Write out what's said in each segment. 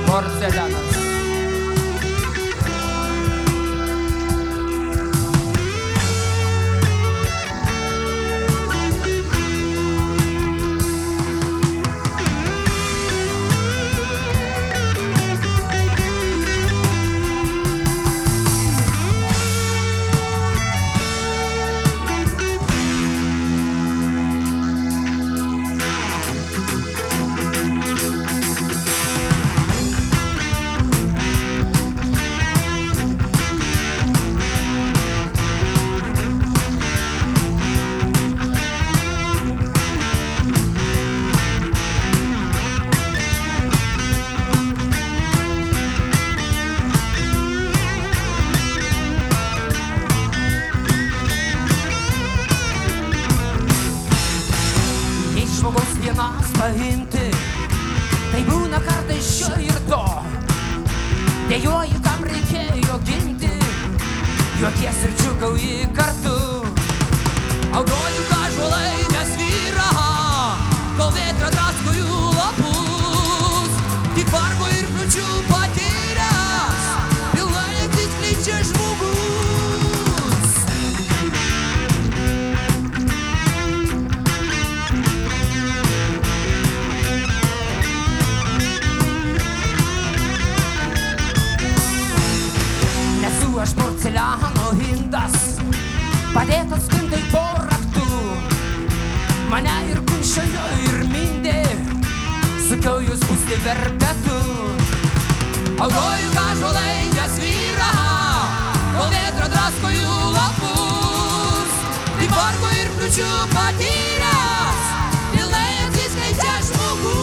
Porcelianas. Žmogaus vienas paimti, tai būna kartais šio ir to. Dejuoji, kam reikėjo ginti, juokies ir džiūgauji kartu. Auroju, ką žuolai nesvyra, kol vėtra drasko jų lapus. Tik vargo ir kliūčių patyręs, pilnai atsiskleidžia žmogus. Aš porceliano indas, padėtas spintai po raktu. Mane ir kunčiojo ir mindė, sukiau jūs pūsti verpetu. Auroju, ką žuolai nesvyra, kol vėtra drasko jų lapus. Tik vargo ir kliūčių patyręs, pilnai atsiskleidžia žmogus.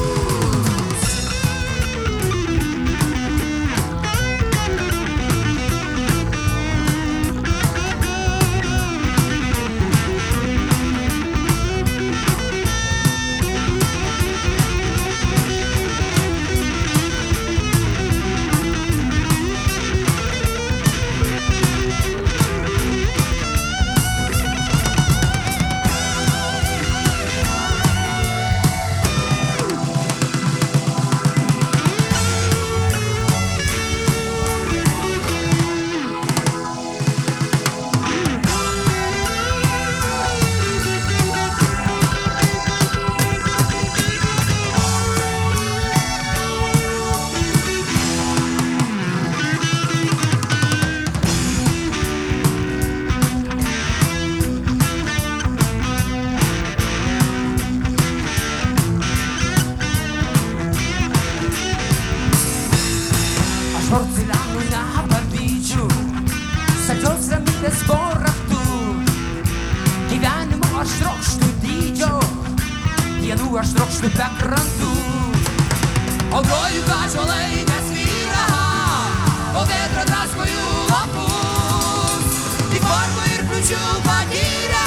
Porcelianų nepavydžiu, saldžios ramybės po raktu. Gyvenimo aš trokštu dydžio, dienų aš trokštu be krantų. Auroju, ką žuolai nesvyra, o vėtra drasko jų lapus. Tik vargo ir kliūčių patyręs.